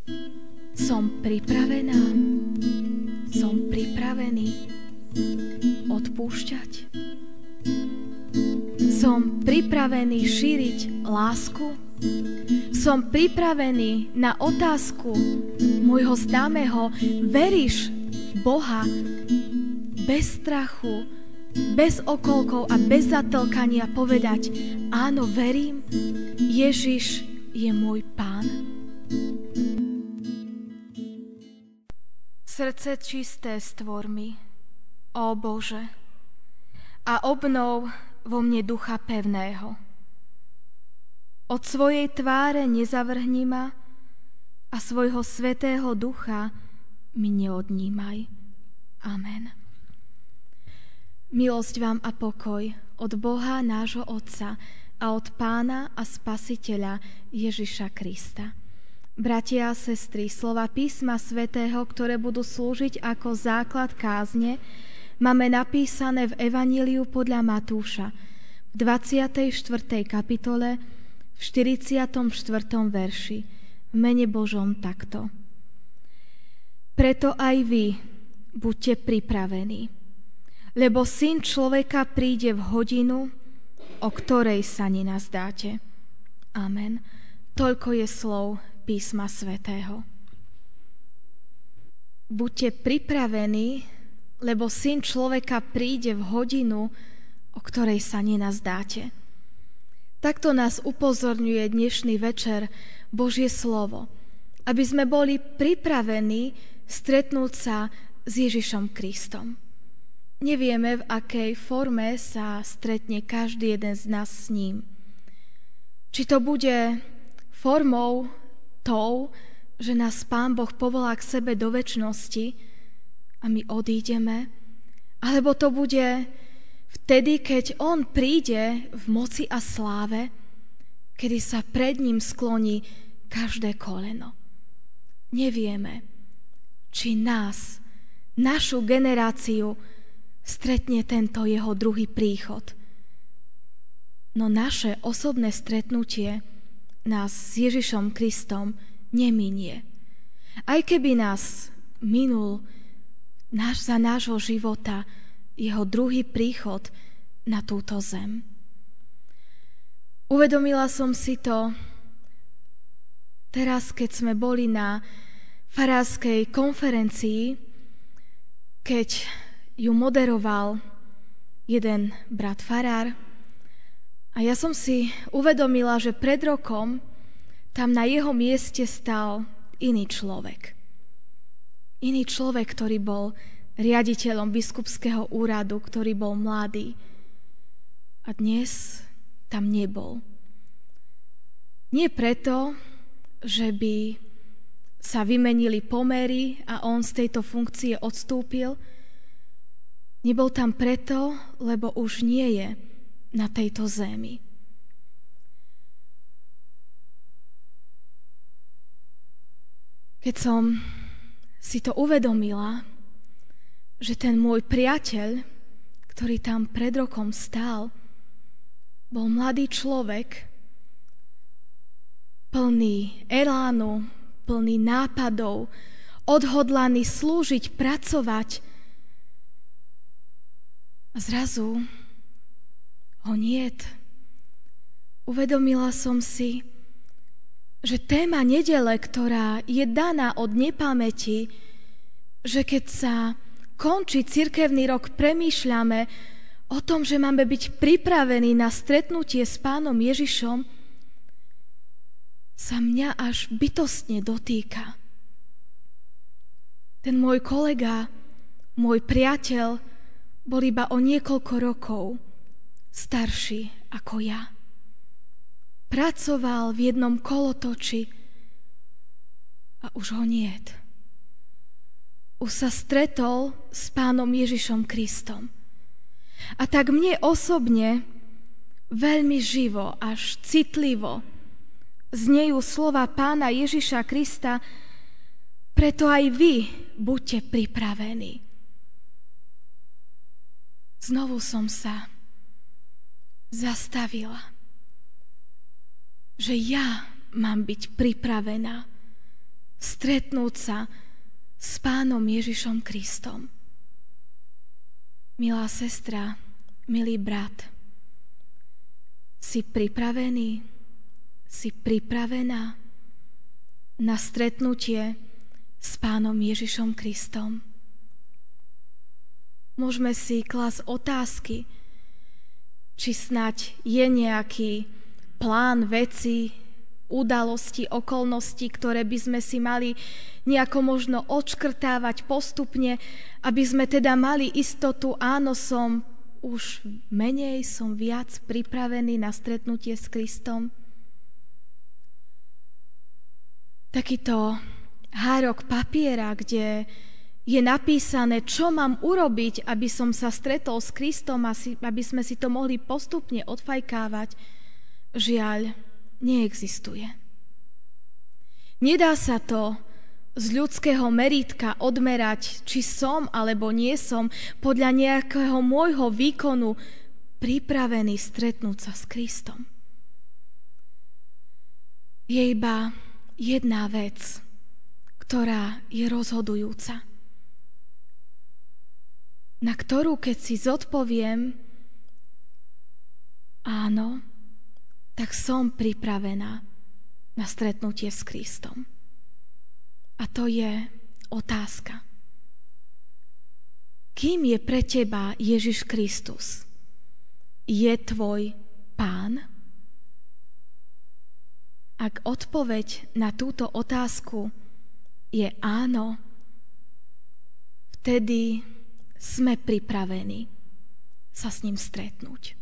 Som pripravená, som pripravený odpúšťať. Som pripravený šíriť lásku. Som pripravený na otázku môjho známeho: veríš v Boha? Bez strachu, bez okolkov a bez zatlkania povedať: áno, verím, Ježiš je môj Pán. Srdce čisté stvor mi, ó Bože, a obnov vo mne ducha pevného. Od svojej tváre nezavrhni ma a svojho svätého ducha mi neodnímaj. Amen. Milosť vám a pokoj od Boha nášho Otca a od Pána a Spasiteľa Ježiša Krista. Bratia a sestry, slova písma svätého, ktoré budú slúžiť ako základ kázne, máme napísané v Evaníliu podľa Matúša v 24. kapitole v 44. verši v mene Božom takto. Preto aj vy buďte pripravení, lebo Syn človeka príde v hodinu, o ktorej sa nenazdáte. Amen. Toľko je slov písma svätého. Buďte pripravení, lebo Syn človeka príde v hodinu, o ktorej sa nenazdáte. Takto nás upozorňuje dnešný večer Božie slovo, aby sme boli pripravení stretnúť sa s Ježišom Kristom. Nevieme, v akej forme sa stretne každý jeden z nás s ním. Či to bude formou tou, že nás Pán Boh povolá k sebe do večnosti a my odídeme, alebo to bude vtedy, keď on príde v moci a sláve, kedy sa pred ním skloní každé koleno. Nevieme, či nás, našu generáciu, stretne tento jeho druhý príchod. No naše osobné stretnutie nás s Ježišom Kristom neminie. Aj keby nás minul za nášho života jeho druhý príchod na túto zem. Uvedomila som si to teraz, keď sme boli na farárskej konferencii, keď ju moderoval jeden brat farár. A ja som si uvedomila, že pred rokom tam na jeho mieste stal iný človek. Iný človek, ktorý bol riaditeľom biskupského úradu, ktorý bol mladý. A dnes tam nebol. Nie preto, že by sa vymenili pomery a on z tejto funkcie odstúpil. Nebol tam preto, lebo už nie je na tejto zemi. Keď som si to uvedomila, že ten môj priateľ, ktorý tam pred rokom stál, bol mladý človek, plný elánu, plný nápadov, odhodlaný slúžiť, pracovať. A zrazu ho niet. Uvedomila som si, že téma nedele, ktorá je daná od nepamäti, že keď sa končí cirkevný rok, premýšľame o tom, že máme byť pripravení na stretnutie s Pánom Ježišom, sa mňa až bytostne dotýka. Ten môj kolega, môj priateľ, bol iba o niekoľko rokov starší ako ja. Pracoval v jednom kolotoči a už ho niet. Už sa stretol s Pánom Ježišom Kristom. A tak mne osobne veľmi živo, až citlivo znejú slova Pána Ježiša Krista: preto aj vy buďte pripravení. Znovu som sa zastavila, že ja mám byť pripravená stretnúť sa s Pánom Ježišom Kristom. Milá sestra, milý brat, si pripravený? Si pripravená na stretnutie s Pánom Ježišom Kristom? Môžeme si klásť otázky, či snať je nejaký plán vecí, udalosti, okolností, ktoré by sme si mali nejako možno odškrtávať postupne, aby sme teda mali istotu, áno, som už menej, som viac pripravený na stretnutie s Kristom. Takýto hárok papiera, kde je napísané, čo mám urobiť, aby som sa stretol s Kristom a aby sme si to mohli postupne odfajkávať, žiaľ, neexistuje. Nedá sa to z ľudského merítka odmerať, či som alebo nie som podľa nejakého môjho výkonu pripravený stretnúť sa s Kristom. Je iba jedna vec, ktorá je rozhodujúca, na ktorú, keď si zodpoviem áno, tak som pripravená na stretnutie s Kristom. A to je otázka. Kým je pre teba Ježiš Kristus? Je tvoj Pán? Ak odpoveď na túto otázku je áno, vtedy sme pripravení sa s ním stretnúť.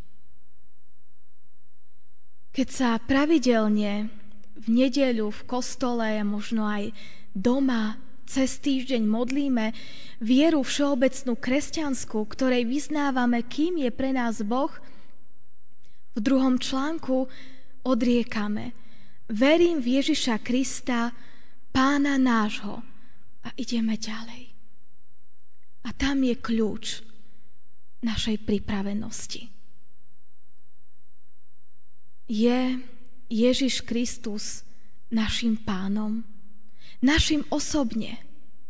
Keď sa pravidelne v nedeľu v kostole a možno aj doma cez týždeň modlíme vieru všeobecnú kresťanskú, ktorej vyznávame, kým je pre nás Boh, v 2. článku odriekame: verím v Ježiša Krista, Pána nášho. A ideme ďalej. A tam je kľúč našej pripravenosti. Je Ježiš Kristus našim Pánom? Našim osobne?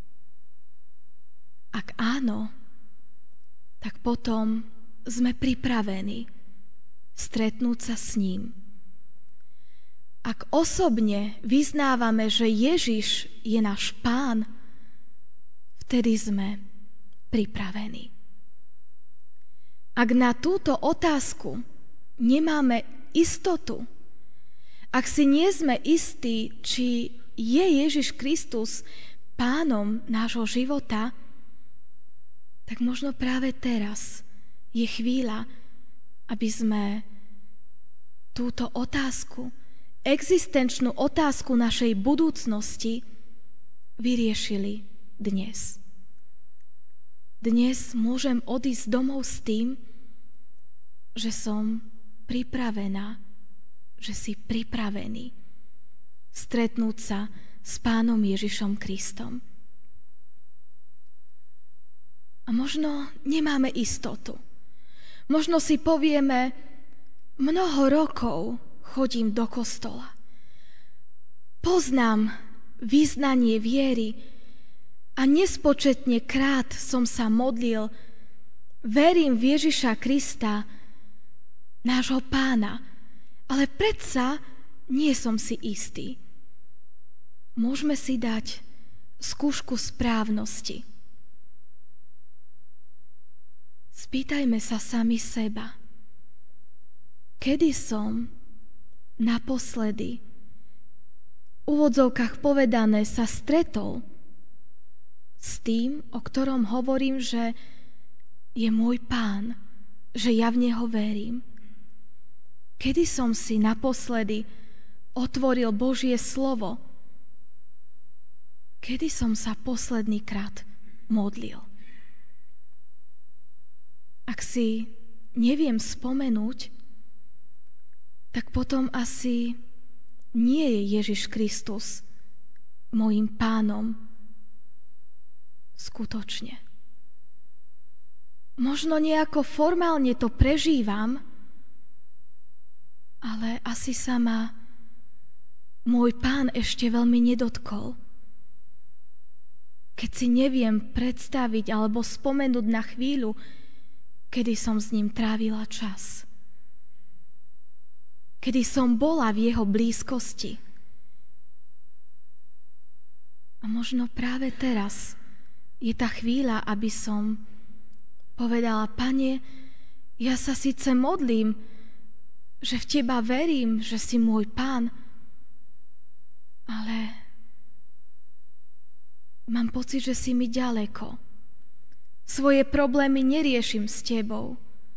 Ak áno, tak potom sme pripravení stretnúť sa s ním. Ak osobne vyznávame, že Ježiš je náš Pán, vtedy sme pripravení. Ak na túto otázku nemáme istotu, ak si nie sme istí, či je Ježiš Kristus Pánom nášho života, tak možno práve teraz je chvíľa, aby sme túto otázku, existenčnú otázku našej budúcnosti vyriešili dnes. Dnes môžem odísť domov s tým, že som pripravená, že si pripravený stretnúť sa s Pánom Ježišom Kristom. A možno nemáme istotu. Možno si povieme, mnoho rokov chodím do kostola. Poznám vyznanie viery a nespočetne krát som sa modlil. Verím v Ježiša Krista, nášho Pána, ale predsa nie som si istý. Môžeme si dať skúšku správnosti. Spýtajme sa sami seba, kedy som naposledy, v úvodzovkách povedané, sa stretol s tým, o ktorom hovorím, že je môj Pán, že ja v Neho verím. Kedy som si naposledy otvoril Božie slovo? Kedy som sa posledný krát modlil? Ak si neviem spomenúť, tak potom asi nie je Ježiš Kristus mojím Pánom skutočne. Možno nejako formálne to prežívam, ale asi sa ma môj Pán ešte veľmi nedotkol. keď si neviem predstaviť alebo spomenúť na chvíľu, kedy som s ním trávila čas. Kedy som bola v jeho blízkosti. A možno práve teraz je tá chvíľa, aby som povedala: Pane, ja sa síce modlím, že v Teba verím, že si môj Pán, ale mám pocit, že si mi ďaleko. Svoje problémy neriešim s Tebou.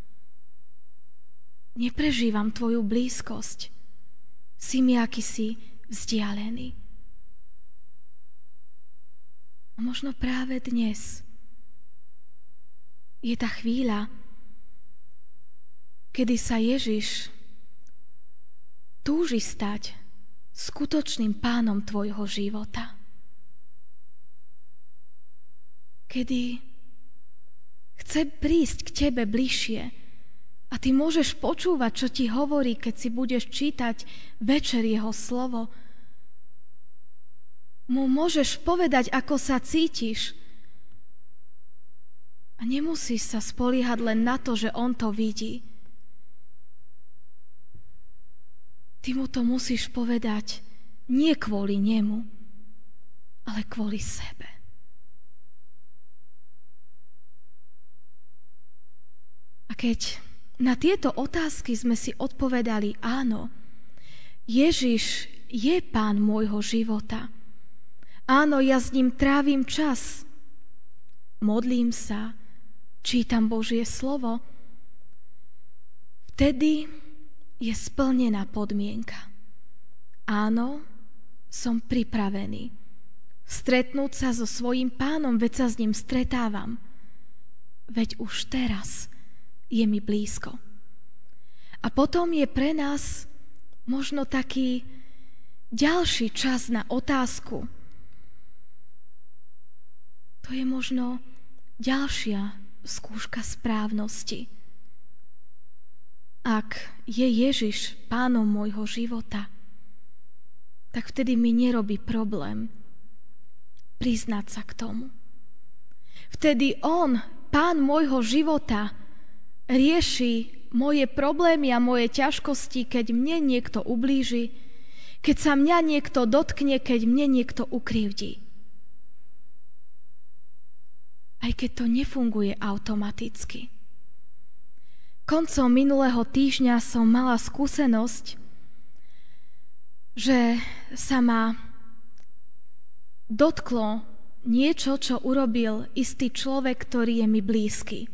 Neprežívam Tvoju blízkosť. Si mi akýsi vzdialený. A možno práve dnes je tá chvíľa, kedy sa Ježiš túži stať skutočným pánom tvojho života. Kedy chce prísť k tebe bližšie a ty môžeš počúvať, čo ti hovorí, keď si budeš čítať večer jeho slovo. Mu môžeš povedať, ako sa cítiš. A nemusíš sa spoliehať len na to, že on to vidí. Ty mu to musíš povedať nie kvôli nemu, ale kvôli sebe. A keď na tieto otázky sme si odpovedali áno, Ježiš je pán môjho života. Áno, ja s ním trávim čas. Modlím sa, čítam Božie slovo. Vtedy je splnená podmienka. Áno, som pripravený stretnúť sa so svojím pánom, veď sa s ním stretávam. Veď už teraz je mi blízko. A potom je pre nás možno taký ďalší čas na otázku. To je možno ďalšia skúška správnosti. Ak je Ježiš pánom môjho života, tak vtedy mi nerobí problém priznať sa k tomu. Vtedy on, pán môjho života, rieši moje problémy a moje ťažkosti, keď mne niekto ublíži, keď sa mňa niekto dotkne, keď mne niekto ukrivdí. Aj keď to nefunguje automaticky. Koncom minulého týždňa som mala skúsenosť, že sa ma dotklo niečo, čo urobil istý človek, ktorý je mi blízky.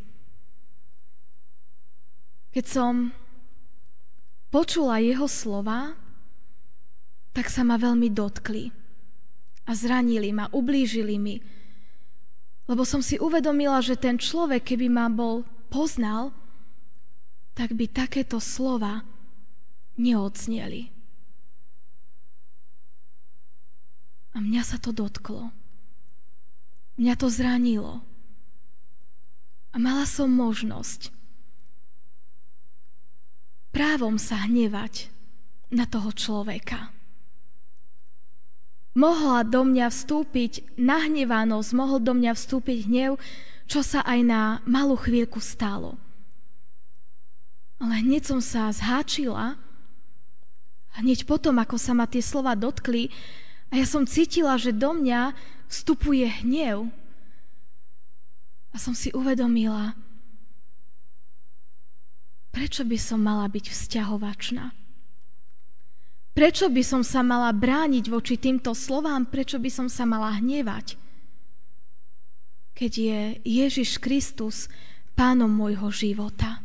Keď som počula jeho slova, tak sa ma veľmi dotkli a zranili ma, ublížili mi. Lebo som si uvedomila, že ten človek, keby ma poznal, tak by takéto slova neodzneli. A mňa sa to dotklo. Mňa to zranilo. A mala som možnosť právom sa hnevať na toho človeka. Mohla do mňa vstúpiť nahnevanosť, mohol do mňa vstúpiť hnev, čo sa aj na malú chvíľku stalo. Ale hneď som sa zháčila, hneď potom, ako sa ma tie slova dotkli, a ja som cítila, že do mňa vstupuje hnev. A som si uvedomila, prečo by som mala byť vzťahovačná? Prečo by som sa mala brániť voči týmto slovám? Prečo by som sa mala hnevať? Keď je Ježiš Kristus pánom môjho života.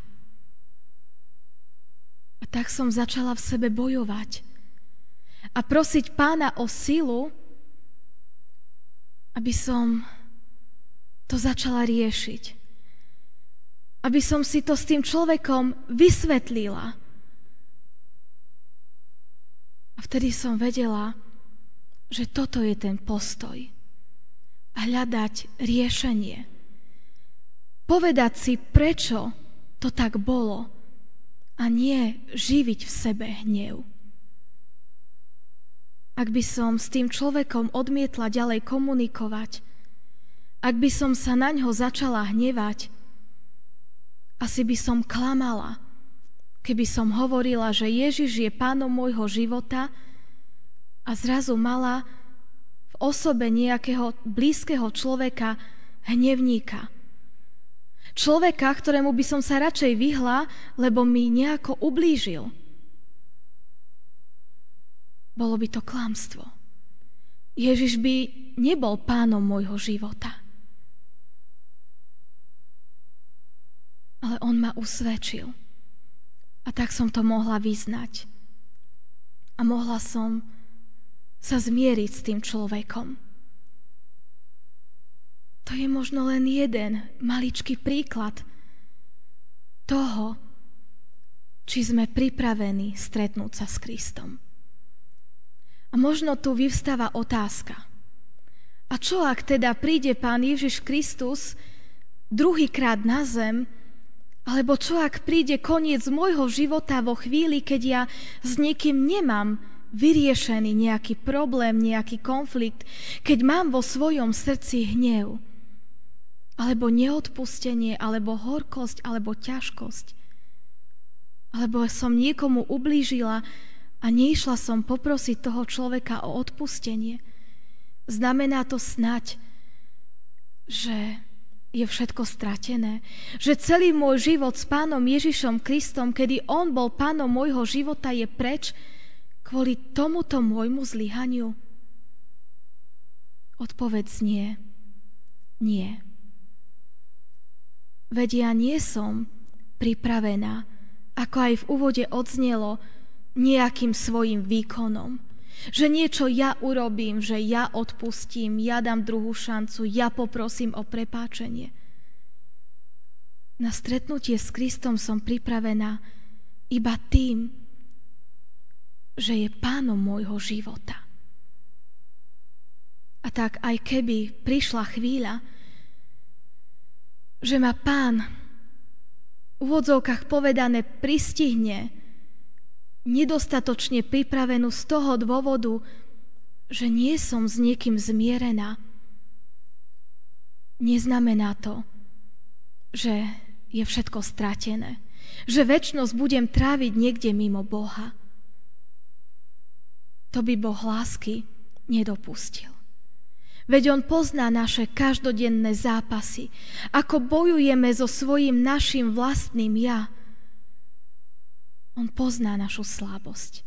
A tak som začala v sebe bojovať a prosiť pána o silu, aby som to začala riešiť. Aby som si to s tým človekom vysvetlila. A vtedy som vedela, že toto je ten postoj. A hľadať riešenie. Povedať si, prečo to tak bolo a nie živiť v sebe hnev. Ak by som s tým človekom odmietla ďalej komunikovať, Ak by som sa na ňo začala hnevať, asi by som klamala, keby som hovorila, že Ježiš je pánom môjho života a zrazu mala v osobe nejakého blízkeho človeka hnevníka. Človeka, ktorému by som sa radšej vyhla, lebo mi nejako ublížil. Bolo by to klamstvo. Ježiš by nebol pánom môjho života. Ale on ma usvedčil. A tak som to mohla vyznať. A mohla som sa zmieriť s tým človekom. To je možno len jeden maličký príklad toho, či sme pripravení stretnúť sa s Kristom. A možno tu vyvstáva otázka. A čo ak teda príde Pán Ježiš Kristus druhýkrát na zem, alebo čo ak príde koniec môjho života vo chvíli, keď ja s niekým nemám vyriešený nejaký problém, nejaký konflikt, keď mám vo svojom srdci hnev, alebo neodpustenie, alebo horkosť, alebo ťažkosť, alebo som niekomu ublížila a neišla som poprosiť toho človeka o odpustenie. Znamená to snať, že je všetko stratené. Že celý môj život s Pánom Ježišom Kristom, kedy On bol Pánom môjho života, je preč kvôli tomuto môjmu zlyhaniu? Odpoveď nie. Nie. Veď ja nie som pripravená, ako aj v úvode odznelo, nejakým svojim výkonom. Že niečo ja urobím, že ja odpustím, ja dám druhú šancu, ja poprosím o prepáčenie. Na stretnutie s Kristom som pripravená iba tým, že je Pánom môjho života. A tak aj keby prišla chvíľa, že ma Pán v úvodzovkách povedané pristihne nedostatočne pripravenú z toho dôvodu, že nie som s niekým zmierená. Neznamená to, že je všetko stratené. Že večnosť budem tráviť niekde mimo Boha. To by Boh lásky nedopustil. Veď On pozná naše každodenné zápasy, ako bojujeme so svojím našim vlastným ja. On pozná našu slabosť.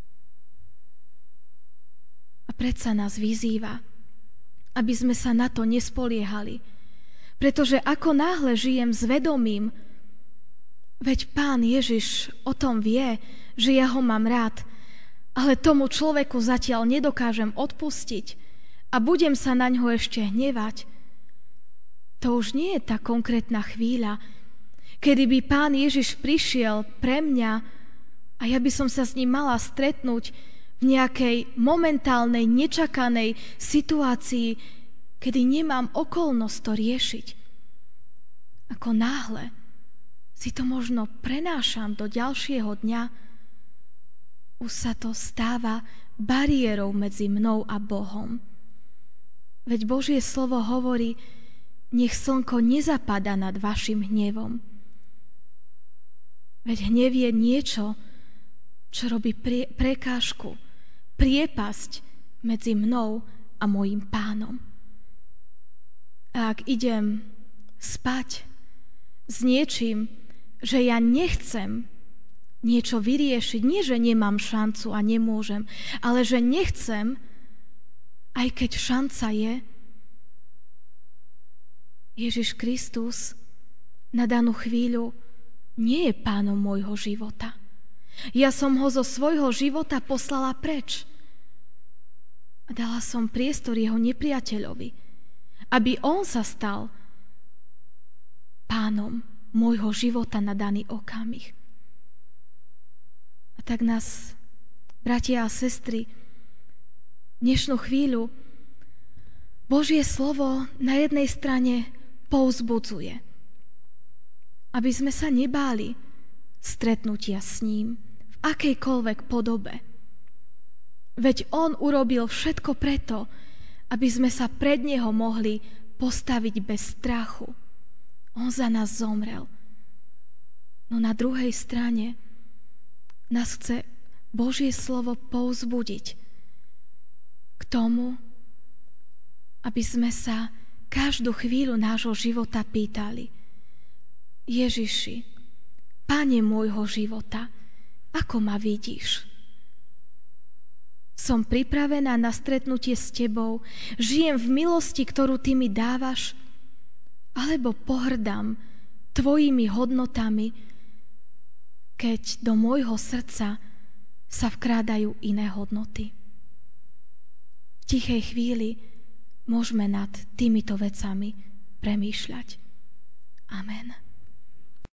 A predsa nás vyzýva, aby sme sa na to nespoliehali. Pretože ako náhle žijem s vedomím, veď Pán Ježiš o tom vie, že ja ho mám rád, ale tomu človeku zatiaľ nedokážem odpustiť a budem sa na ňo ešte hnevať, to už nie je tá konkrétna chvíľa, kedy by Pán Ježiš prišiel pre mňa a ja by som sa s ním mala stretnúť v nejakej momentálnej, nečakanej situácii, kedy nemám okolnosť to riešiť. Ako náhle si to možno prenášam do ďalšieho dňa, už sa to stáva bariérou medzi mnou a Bohom. Veď Božie slovo hovorí, nech slnko nezapadá nad vašim hnevom. Veď hnev je niečo, čo robí prekážku, priepasť medzi mnou a mojím Pánom. A ak idem spať s niečím, že ja nechcem niečo vyriešiť, nie že nemám šancu a nemôžem, ale že nechcem, aj keď šanca je, Ježiš Kristus na danú chvíľu nie je Pánom môjho života. Ja som ho zo svojho života poslala preč. A dala som priestor jeho nepriateľovi, aby on sa stal pánom môjho života na daný okamih. A tak nás, bratia a sestry, dnešnú chvíľu Božie slovo na jednej strane povzbudzuje, aby sme sa nebáli stretnutia s ním v akejkoľvek podobe. Veď on urobil všetko preto, aby sme sa pred neho mohli postaviť bez strachu. On za nás zomrel. No na druhej strane nás chce Božie slovo povzbudiť k tomu, aby sme sa každú chvíľu nášho života pýtali: Ježiši, Pane môjho života, ako ma vidíš? Som pripravená na stretnutie s Tebou, žijem v milosti, ktorú Ty mi dávaš, alebo pohrdám Tvojimi hodnotami, keď do môjho srdca sa vkrádajú iné hodnoty. V tichej chvíli môžeme nad týmito vecami premýšľať. Amen.